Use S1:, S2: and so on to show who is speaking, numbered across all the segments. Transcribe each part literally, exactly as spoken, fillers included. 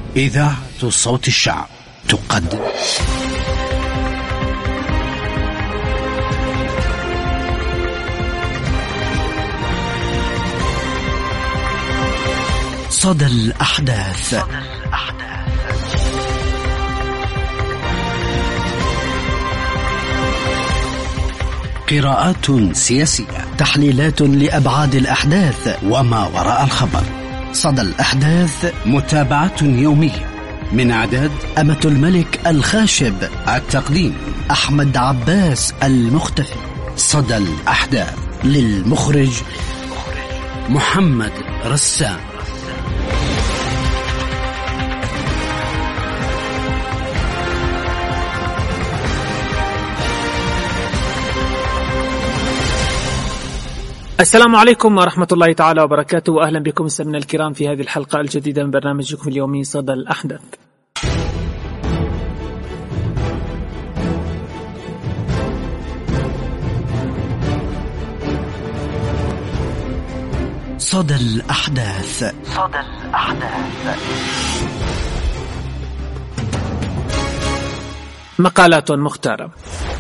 S1: إذاعة صوت الشعب تقدم صدى الأحداث. قراءات سياسية، تحليلات لأبعاد الأحداث وما وراء الخبر. صدى الأحداث، متابعة يومية من إعداد أمة الملك الخاشب، التقديم أحمد عباس المختفي. صدى الأحداث للمخرج محمد رسام.
S2: السلام عليكم ورحمة الله تعالى وبركاته، وأهلا بكم مستمعينا الكرام في هذه الحلقة الجديدة من برنامجكم اليومي صدى الأحداث.
S1: صدى الأحداث.
S3: صدى الأحداث.
S2: مقالات مختارة.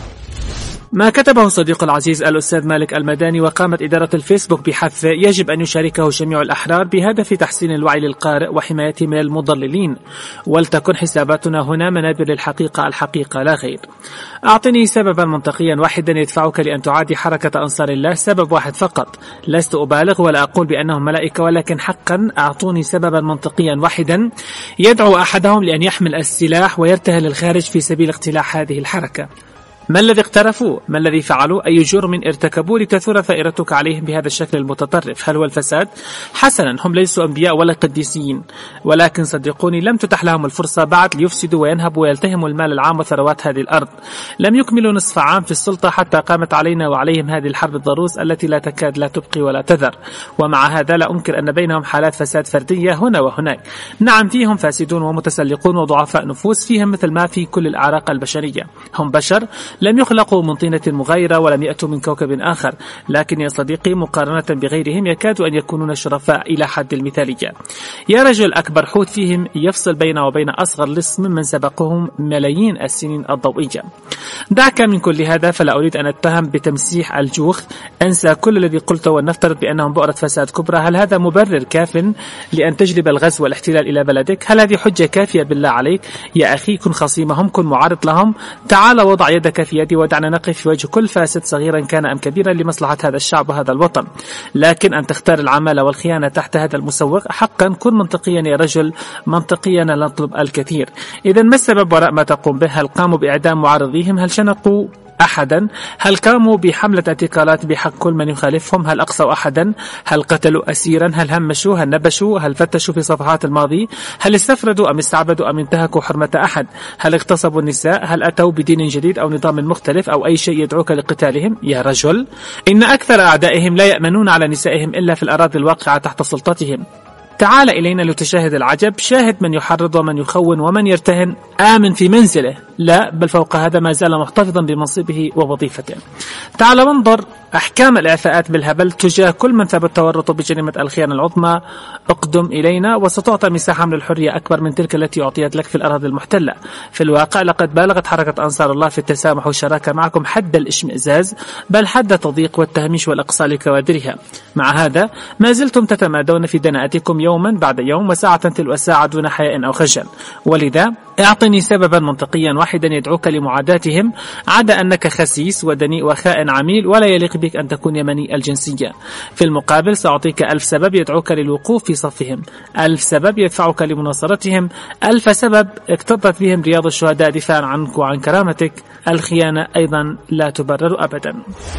S2: ما كتبه صديق العزيز الأستاذ مالك المداني، وقامت إدارة الفيسبوك بحث يجب أن يشاركه جميع الأحرار بهدف تحسين الوعي للقارئ وحمايته من المضللين، ولتكن حساباتنا هنا منابر للحقيقة، الحقيقة لا غير. أعطني سببا منطقيا واحدا يدفعك لأن تعادي حركة أنصار الله، سبب واحد فقط. لست أبالغ ولا أقول بأنهم ملائكة، ولكن حقا أعطوني سببا منطقيا واحدا يدعو أحدهم لأن يحمل السلاح ويرتهل للخارج في سبيل اقتلاع هذه الحركة. ما الذي اقترفوا؟ ما الذي فعلوا؟ أي جرم ارتكبوا لتثور ثائرتك عليهم بهذا الشكل المتطرف؟ هل هو الفساد؟ حسنا، هم ليسوا أنبياء ولا قديسين، ولكن صدقوني لم تتح لهم الفرصة بعد ليفسدوا وينهبوا ويلتهموا المال العام وثروات هذه الأرض. لم يكملوا نصف عام في السلطة حتى قامت علينا وعليهم هذه الحرب الضروس التي لا تكاد لا تبقي ولا تذر. ومع هذا لا أنكر أن بينهم حالات فساد فردية هنا وهناك. نعم، فيهم فاسدون ومتسلقون وضعفاء نفوس، فيهم مثل ما في كل الأعراق البشرية. هم بشر، لم يخلقوا من طينة مغايرة ولم يأتوا من كوكب آخر، لكن يا صديقي مقارنة بغيرهم يكاد أن يكونون شرفاء إلى حد المثالية. يا رجل، أكبر حوت فيهم يفصل بين وبين أصغر لص ممن سبقهم ملايين السنين الضوئية. دعك من كل هذا، فلا أريد أن أتهم بتمسيح الجوخ. أنسى كل الذي قلته ولنفترض بأنهم بؤرة فساد كبرى. هل هذا مبرر كاف لأن تجلب الغزو والاحتلال إلى بلدك؟ هل هذه حجة كافية بالله عليك؟ يا أخي، كن خصيمهم، كن معارض لهم. تعال وضع يدك في يدي ودعنا نقف في وجه كل فاسد صغيرا كان أم كبيرا لمصلحة هذا الشعب وهذا الوطن. لكن أن تختار العمالة والخيانة تحت هذا المسوق، حقا كن منطقيا يا رجل. منطقيا لا نطلب الكثير. إذن ما السبب وراء ما تقوم به؟ هل قاموا بإعدام معارضيهم؟ هل شنقوا أحدا؟ هل قاموا بحملة اعتقالات بحق كل من يخالفهم؟ هل أقصوا أحدا؟ هل قتلوا أسيرا؟ هل همشوا؟ هل نبشوا؟ هل فتشوا في صفحات الماضي؟ هل استفردوا أم استعبدوا أم انتهكوا حرمة أحد؟ هل اغتصبوا النساء؟ هل أتوا بدين جديد أو نظام مختلف أو أي شيء يدعوك لقتالهم؟ يا رجل، إن أكثر أعدائهم لا يأمنون على نسائهم إلا في الأراضي الواقعة تحت سلطتهم. تعال إلينا لتشاهد العجب. شاهد من يحرض ومن يخون ومن يرتهن آمن في منزله، لا بل فوق هذا ما زال محتفظا بمنصبه ووظيفته. تعال وانظر أحكام الإعفاءات بالهبل تجاه كل من ثبت تورطه بجريمة الخيانة العظمى. اقدم إلينا وستعطى مساحة من الحرية أكبر من تلك التي أعطيت لك في الأراضي المحتلة. في الواقع لقد بالغت حركة أنصار الله في التسامح والشراكة معكم حد الإشمئزاز، بل حد التضييق والتهميش والإقصاء لكوادرها. مع هذا ما زلتم تتمادون في دناءتكم يوما بعد يوم وساعة تلو ساعة دون حياء أو خجل. ولذا اعطني سببا منطقيا واحدا يدعوك لمعاداتهم، عدا أنك خسيس ودنيء وخائن عميل ولا يليق بك أن تكون يمني الجنسية. في المقابل سأعطيك ألف سبب يدعوك للوقوف في صفهم، ألف سبب يدفعك لمناصرتهم، ألف سبب اقتضت بهم رياض الشهداء دفاعا عنك وعن كرامتك. الخيانة أيضا لا تبرر أبدا.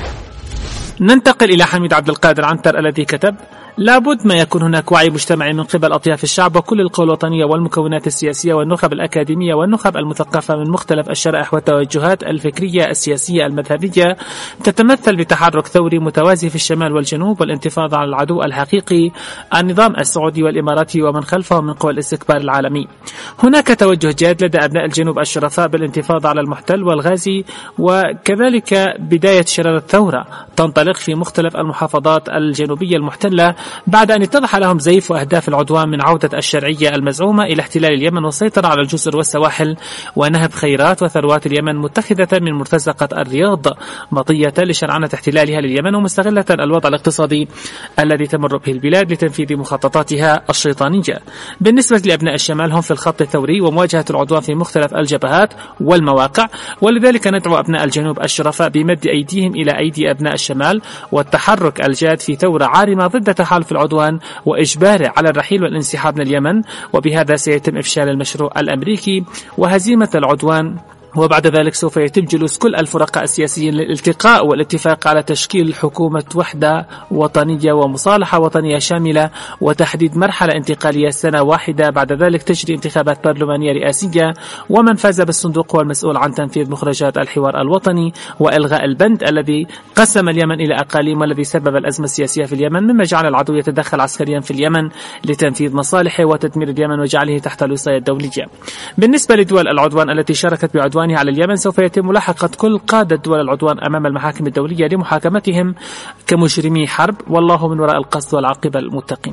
S2: ننتقل إلى حميد عبد القادر عنتر الذي كتب: لابد ما يكون هناك وعي مجتمعي من قبل أطياف الشعب وكل القوى الوطنية والمكونات السياسية والنخب الأكاديمية والنخب المثقفة من مختلف الشرائح والتوجهات الفكرية السياسية المذهبية، تتمثل بتحرك ثوري متوازي في الشمال والجنوب والانتفاضة على العدو الحقيقي النظام السعودي والإماراتي ومن خلفه من قوى الاستكبار العالمي. هناك توجه جاد لدى أبناء الجنوب الشرفاء بالانتفاضة على المحتل والغازي، وكذلك بداية شرارة الثورة تنطلق الخارق في مختلف المحافظات الجنوبية المحتلة بعد أن اتضح لهم زيف وأهداف العدوان من عودة الشرعية المزعومة إلى احتلال اليمن والسيطرة على الجزر والسواحل ونهب خيرات وثروات اليمن متخذة من مرتزقة الرياض مطية لشرعنة احتلالها لليمن ومستغلة الوضع الاقتصادي الذي تمر به البلاد لتنفيذ مخططاتها الشيطانية. بالنسبة لأبناء الشمال هم في الخط الثوري ومواجهة العدوان في مختلف الجبهات والمواقع، ولذلك ندعو أبناء الجنوب الشرفاء بمد أيديهم إلى أيدي أبناء الشمال والتحرك الجاد في ثورة عارمة ضد تحالف العدوان وإجباره على الرحيل والانسحاب من اليمن، وبهذا سيتم إفشال المشروع الأمريكي وهزيمة العدوان. وبعد ذلك سوف يتم جلوس كل الفرقاء السياسيين للالتقاء والاتفاق على تشكيل حكومة وحدة وطنية ومصالحة وطنية شاملة وتحديد مرحلة انتقالية سنة واحدة. بعد ذلك تجري انتخابات برلمانية رئاسية، ومن فاز بالصندوق هو المسؤول عن تنفيذ مخرجات الحوار الوطني وإلغاء البند الذي قسم اليمن إلى أقاليم والذي سبب الأزمة السياسية في اليمن، مما جعل العدو يتدخل عسكريا في اليمن لتنفيذ مصالحه وتدمير اليمن وجعله تحت الوصاية الدولية. بالنسبة لدول العدوان التي شاركت بعدوان على اليمن سوف يتم ملاحقة كل قادة دول العدوان أمام المحاكم الدولية لمحاكمتهم كمجرمي حرب، والله من وراء القصد والعاقبة المتقين.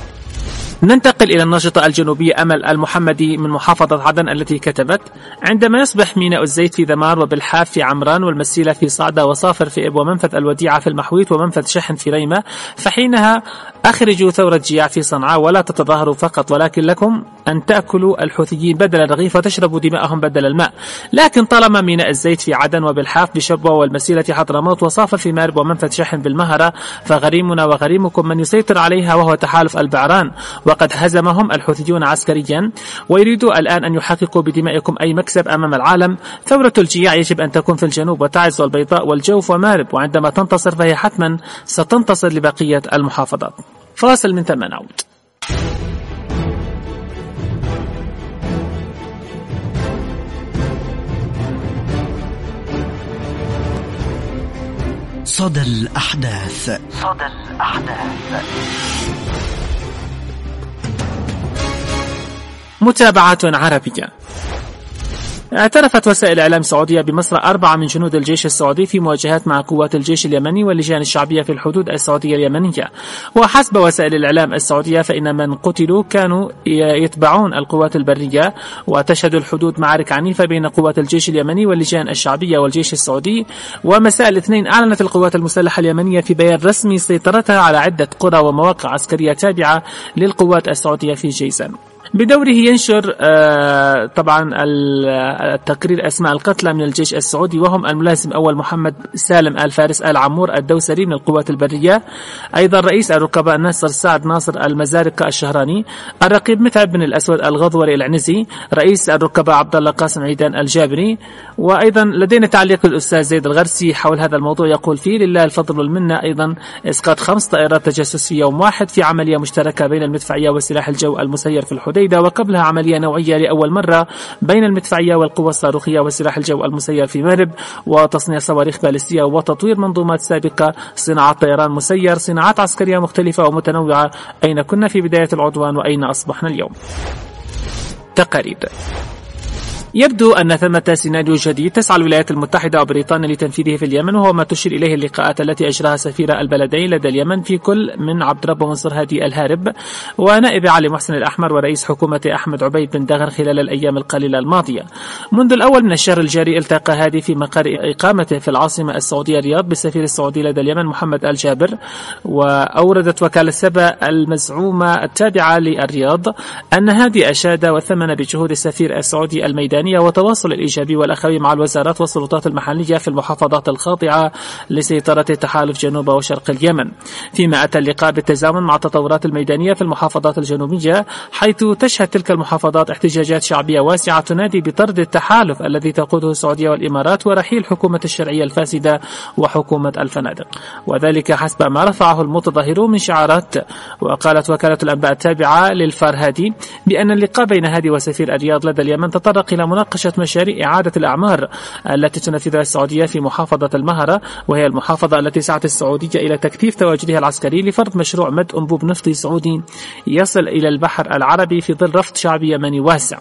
S2: ننتقل إلى الناشطة الجنوبية أمل المحمدي من محافظة عدن التي كتبت: عندما يصبح ميناء الزيت في ذمار وبالحاف في عمران والمسيلة في صعدة وصافر في إب ومنفذ الوديعة في المحويط ومنفذ شحن في ريمة، فحينها أخرجوا ثورة جياع في صنعاء ولا تتظاهروا فقط، ولكن لكم أن تأكلوا الحوثيين بدل الرغيف وتشربوا دماءهم بدل الماء. لكن طالما ميناء الزيت في عدن وبالحاف بشبوة والمسيلة حضرموت وصافر في مارب ومنفذ شحن بالمهرة، فغريمنا وغريمكم من يسيطر عليها وهو تحالف البعران، وقد هزمهم الحوثيون عسكريا ويريدوا الآن أن يحققوا بدمائكم أي مكسب أمام العالم. ثورة الجياع يجب أن تكون في الجنوب وتعز والبيضاء والجوف ومارب، وعندما تنتصر فهي حتما ستنتصر لبقية المحافظات. فاصل من ثم نعود.
S1: صدى الأحداث.
S3: صدى الأحداث.
S2: متابعة عربية. اعترفت وسائل الإعلام السعودية بمصر أربعة من جنود الجيش السعودي في مواجهات مع قوات الجيش اليمني واللجان الشعبية في الحدود السعودية اليمنية. وحسب وسائل الإعلام السعودية فإن من قتلوا كانوا يتبعون القوات البرية، وتشهد الحدود معارك عنيفة بين قوات الجيش اليمني واللجان الشعبية والجيش السعودي. ومساء الاثنين أعلنت القوات المسلحة اليمنية في بيان رسمي سيطرتها على عدة قرى ومواقع عسكرية تابعة للقوات السعودية في جيزان. بدوره ينشر آه طبعا التقرير أسماء القتلى من الجيش السعودي، وهم الملازم أول محمد سالم آل فارس آل عمور الدوسري من القوات البرية، أيضا رئيس الركباء ناصر سعد ناصر المزارقة الشهراني، الرقيب متعب بن الأسود الغضوري العنزي، رئيس الركباء عبد الله قاسم عيدان الجابري. وأيضا لدينا تعليق الأستاذ زيد الغرسي حول هذا الموضوع، يقول فيه: لله الفضل والمنة، أيضا إسقاط خمس طائرات تجسس في يوم واحد في عملية مشتركة بين المدفعية وسلاح الجو المسير في الحديدة، وقبلها عملية نوعية لأول مرة بين المدفعية والقوة الصاروخية وسلاح الجو المسير في مارب، وتصنيع صواريخ باليستية وتطوير منظومات سابقة، صناعة طيران مسير، صناعات عسكرية مختلفة ومتنوعة. أين كنا في بداية العدوان وأين أصبحنا اليوم؟ تقارير. يبدو أن ثمة سيناريو جديد تسعى الولايات المتحدة وبريطانيا لتنفيذه في اليمن، وهو ما تشير إليه اللقاءات التي أجراها سفير البلدين لدى اليمن في كل من عبد رب منصور هادي الهارب ونائب علي محسن الأحمر ورئيس حكومة أحمد عبيد بن دغن خلال الأيام القليلة الماضية. منذ الأول من الشهر الجاري التقى هادي في مقر إقامته في العاصمة السعودية الرياض بالسفير السعودي لدى اليمن محمد آل جابر. وأوردت وكالة سبا المزعومة التابعة للرياض أن هادي أشاد وثمن بجهود السفير السعودي الميداني وتواصل الإيجابي والأخوي مع الوزارات والسلطات المحلية في المحافظات الخاضعة لسيطرة تحالف جنوب وشرق اليمن، فيما أتى اللقاء بالتزامن مع التطورات الميدانية في المحافظات الجنوبية، حيث تشهد تلك المحافظات احتجاجات شعبية واسعة تنادي بطرد التحالف الذي تقوده السعودية والإمارات ورحيل حكومة الشرعية الفاسدة وحكومة الفنادق، وذلك حسب ما رفعه المتظاهرون من شعارات. وقالت وكالة الأنباء التابعة للفارهادي بأن اللقاء بين هادي وسفير الرياض لدى اليمن تطرق إلى مناقشة مشاريع إعادة الأعمار التي تنفذها السعودية في محافظة المهرة، وهي المحافظة التي سعت السعودية إلى تكثيف تواجدها العسكري لفرض مشروع مد أنبوب نفطي سعودي يصل إلى البحر العربي في ظل رفض شعبي يمني واسع.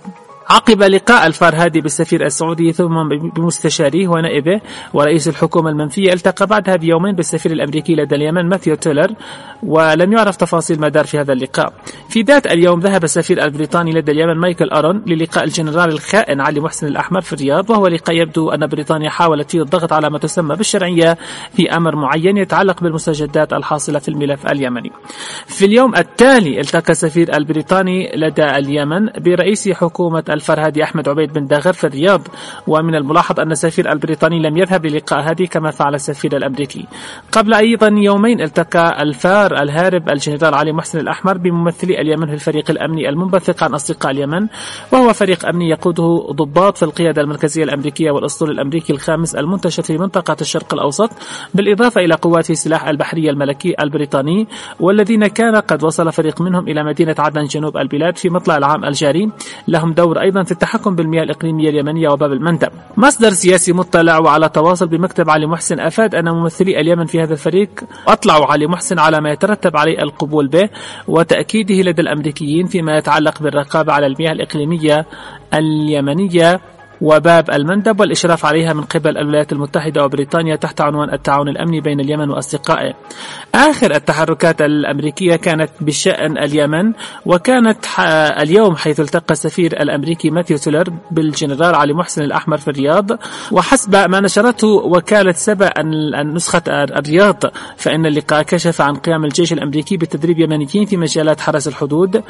S2: عقب لقاء الفرهادي بالسفير السعودي ثم بمستشاريه ونائبه ورئيس الحكومة المنفية، التقى بعدها بيومين بالسفير الأمريكي لدى اليمن ماثيو تيلر، ولم يعرف تفاصيل ما دار في هذا اللقاء. في ذات اليوم ذهب السفير البريطاني لدى اليمن مايكل أرون للقاء الجنرال الخائن علي محسن الأحمر في الرياض، وهو لقاء يبدو أن بريطانيا حاولت فيه الضغط على ما تسمى بالشرعية في أمر معين يتعلق بالمستجدات الحاصلة في الملف اليمني. في اليوم التالي التقى السفير البريطاني لدى اليمن برئيس حكومة الفرهادي أحمد عبيد بن داغر في الرياض، ومن الملاحظ أن السفير البريطاني لم يذهب للقاء هذه كما فعل السفير الأمريكي. قبل أيضا يومين التقى الفار الهارب الجنرال علي محسن الأحمر بممثلي اليمن في الفريق الأمني المنبثق عن أصدقاء اليمن، وهو فريق أمني يقوده ضباط في القيادة المركزية الأمريكية والأسطول الأمريكي الخامس المنتشر في منطقة الشرق الأوسط، بالإضافة إلى قوات السلاح البحرية الملكي البريطاني، والذين كان قد وصل فريق منهم إلى مدينة عدن جنوب البلاد في مطلع العام الجاري. لهم دور أيضا في التحكم بالمياه الإقليمية اليمنية وباب المندب. مصدر سياسي مطلع وعلى تواصل بمكتب علي محسن أفاد أن ممثلي اليمن في هذا الفريق أطلعوا علي محسن على ما يترتب عليه القبول به وتأكيده لدى الأمريكيين فيما يتعلق بالرقابة على المياه الإقليمية اليمنية وباب المندب والإشراف عليها من قبل الولايات المتحدة وبريطانيا تحت عنوان التعاون الأمني بين اليمن وأصدقائه. آخر التحركات الأمريكية كانت بشأن اليمن، وكانت اليوم حيث التقى السفير الأمريكي ماثيو تيلر بالجنرال علي محسن الأحمر في الرياض. وحسب ما نشرته وكالة سبا النسخة الرياض، فإن اللقاء كشف عن قيام الجيش الأمريكي بتدريب يمنيين في مجالات حرس الحدود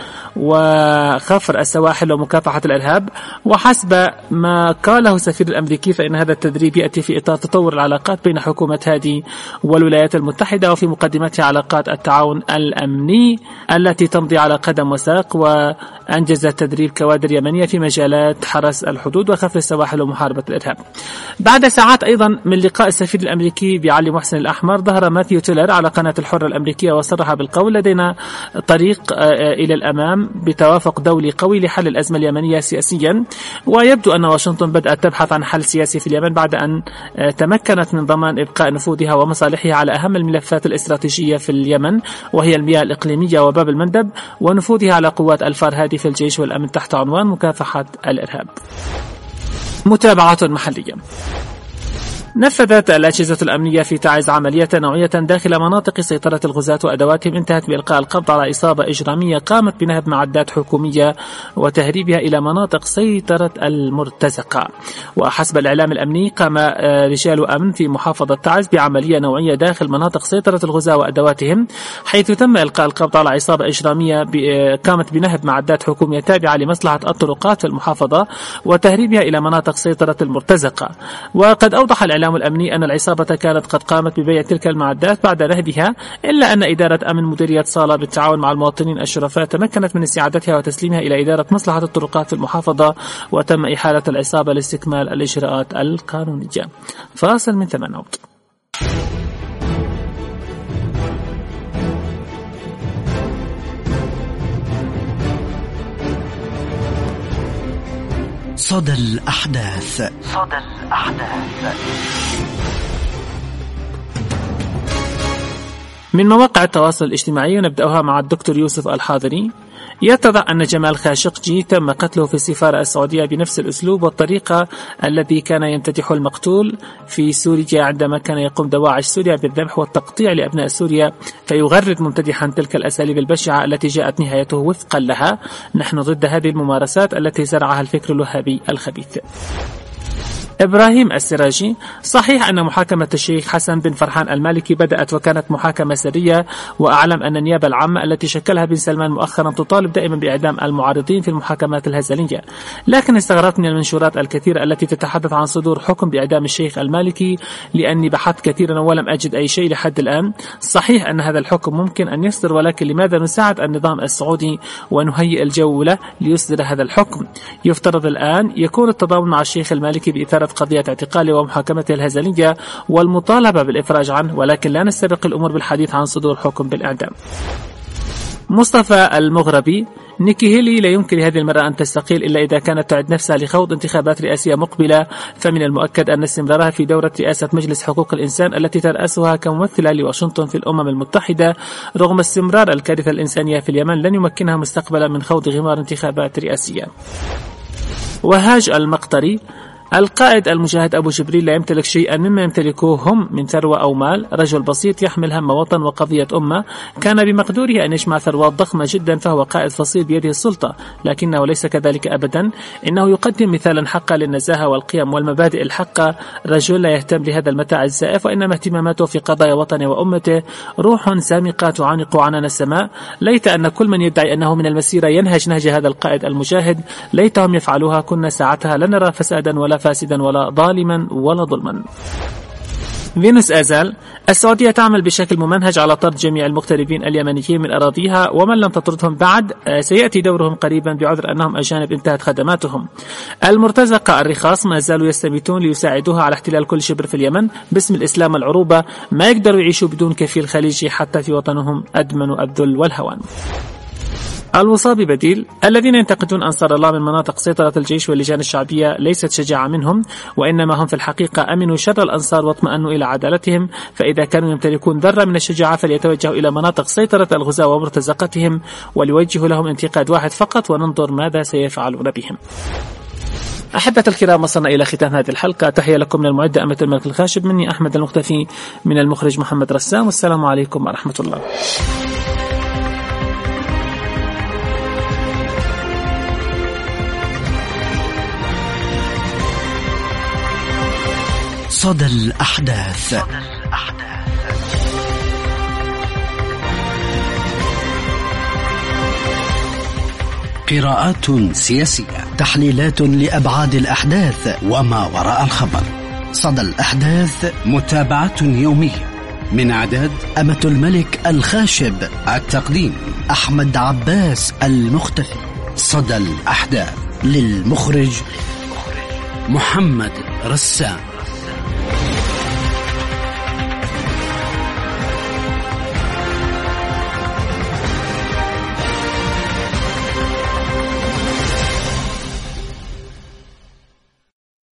S2: وخفر السواحل ومكافحة الإرهاب. وحسب ما قاله السفير الأمريكي فإن هذا التدريب يأتي في إطار تطور العلاقات بين حكومة هادي والولايات المتحدة، وفي مقدمتها علاقات التعاون الأمني التي تمضي على قدم وساق، وأنجز تدريب كوادر يمنية في مجالات حرس الحدود وخفر السواحل ومحاربة الإرهاب. بعد ساعات أيضا من لقاء السفير الأمريكي بعلي محسن الأحمر، ظهر ماثيو تيلر على قناة الحرة الأمريكية وصرح بالقول: لدينا طريق إلى الأمام بتوافق دولي قوي لحل الأزمة اليمنية سياسيا، ويبدو أن واشنطن بدأت تبحث عن حل سياسي في اليمن بعد أن تمكنت من ضمان إبقاء نفوذها ومصالحها على أهم الملفات الاستراتيجية في اليمن، وهي المياه الإقليمية وباب المندب، ونفوذها على قوات الفرهادي في الجيش والأمن تحت عنوان مكافحة الإرهاب. متابعات محلية. نفذت الأجهزة الأمنية في تعز عملية نوعية داخل مناطق سيطرة الغزاة وأدواتهم انتهت بإلقاء القبض على إصابة إجرامية قامت بنهب معدات حكومية وتهريبها إلى مناطق سيطرة المرتزقة. وحسب الإعلام الأمني قام رجال أمن في محافظة تعز بعملية نوعية داخل مناطق سيطرة الغزاة وأدواتهم، حيث تم إلقاء القبض على إصابة إجرامية قامت بنهب معدات حكومية تابعة لمصلحة الطرقات في المحافظة وتهريبها إلى مناطق سيطرة المرتزقة. وقد أوضح الإعلام الأمني أن العصابة كانت قد قامت ببيع تلك المعدات بعد نهبها، إلا أن إدارة أمن مديرية صالة بالتعاون مع المواطنين الشرفاء تمكنت من استعادتها وتسليمها إلى إدارة مصلحة الطرقات في المحافظة، وتم إحالة العصابة لاستكمال الإجراءات القانونية. فاصل من ثمان نقط.
S1: صدى الأحداث.
S3: صدى الأحداث.
S2: من مواقع التواصل الاجتماعي نبدأها مع الدكتور يوسف الحاضري. يتضح أن جمال خاشقجي تم قتله في السفارة السعودية بنفس الأسلوب والطريقة الذي كان يمتدح المقتول في سوريا عندما كان يقوم دواعش سوريا بالذبح والتقطيع لأبناء سوريا، فيغرد ممتدحا تلك الأساليب البشعة التي جاءت نهايته وفقا لها. نحن ضد هذه الممارسات التي زرعها الفكر الوهابي الخبيث. إبراهيم السراجي: صحيح أن محاكمة الشيخ حسن بن فرحان المالكي بدأت وكانت محاكمة سرية، وأعلم أن النيابة العامة التي شكلها بن سلمان مؤخرا تطالب دائما بإعدام المعارضين في المحاكمات الهزلية، لكن استغربت من المنشورات الكثيرة التي تتحدث عن صدور حكم بإعدام الشيخ المالكي، لأني بحثت كثيرا ولم أجد أي شيء لحد الآن. صحيح أن هذا الحكم ممكن أن يصدر، ولكن لماذا نساعد النظام السعودي ونهيئ الجو له ليصدر هذا الحكم؟ يفترض الآن يكون التضامن مع الشيخ المالكي بإثارة قضية اعتقاله ومحاكمته الهزلية والمطالبة بالإفراج عنه، ولكن لا نستبق الأمور بالحديث عن صدور حكم بالإعدام. مصطفى المغربي: نيكي هيلي لا يمكن لهذه المرأة أن تستقيل إلا إذا كانت تعد نفسها لخوض انتخابات رئاسية مقبلة، فمن المؤكد أن استمرارها في دورة رئاسة مجلس حقوق الإنسان التي ترأسها كممثلة لواشنطن في الأمم المتحدة رغم استمرار الكارثة الإنسانية في اليمن لن يمكنها مستقبلا من خوض غمار انتخابات رئاسية. وهاج المقطري: القائد المجاهد أبو جبريل لا يمتلك شيئا مما يمتلكوه هم من ثروة أو مال، رجل بسيط يحمل هم وطن وقضية أمة، كان بمقدوره أن يجمع ثروات ضخمة جدا، فهو قائد فصيل بيده السلطة، لكنه ليس كذلك أبدا، إنه يقدم مثالا حقا للنزاهة والقيم والمبادئ الحقة، رجل لا يهتم لهذا المتاع الزائف، وإنما اهتماماته في قضايا وطنه وأمته، روح سامقة تعانق عنان السماء. ليت أن كل من يدعي أنه من المسيرة ينهج نهج هذا القائد المجاهد، ليتهم يفعلوها، كنا ساعتها لا نرى فسادا ولا فاسدا ولا ظالما ولا ظلما. فينوس آزال: السعودية تعمل بشكل ممنهج على طرد جميع المغتربين اليمنيين من أراضيها، ومن لم تطردهم بعد سيأتي دورهم قريبا بعذر أنهم أجانب انتهت خدماتهم. المرتزقة الرخاص ما زالوا يستميتون ليساعدوها على احتلال كل شبر في اليمن باسم الإسلام والعروبة، ما يقدروا يعيشوا بدون كفيل خليجي حتى في وطنهم أدمنوا الذل والهوان. الوصابي بديل: الذين ينتقدون أنصار الله من مناطق سيطرة الجيش واللجان الشعبية ليست شجاعة منهم، وإنما هم في الحقيقة أمنوا شر الأنصار واطمأنوا إلى عدالتهم، فإذا كانوا يمتلكون ذرة من الشجاعة فليتوجهوا إلى مناطق سيطرة الغزاة ومرتزقتهم وليوجهوا لهم انتقاد واحد فقط، وننظر ماذا سيفعلون بهم. أحبة الكرام، وصلنا إلى ختام هذه الحلقة. تحية لكم من المعدة أمة الملك الخاشب، مني أحمد المختفي، من المخرج محمد رسام، والسلام عليكم ورحمة الله.
S1: صدى الأحداث.
S4: قراءات سياسية،
S1: تحليلات لأبعاد الأحداث
S4: وما وراء الخبر.
S1: صدى الأحداث،
S4: متابعة يومية من إعداد
S1: أمة الملك الخاشب،
S4: التقديم
S1: أحمد عباس المختفي.
S4: صدى الأحداث،
S1: للمخرج
S4: محمد رسام.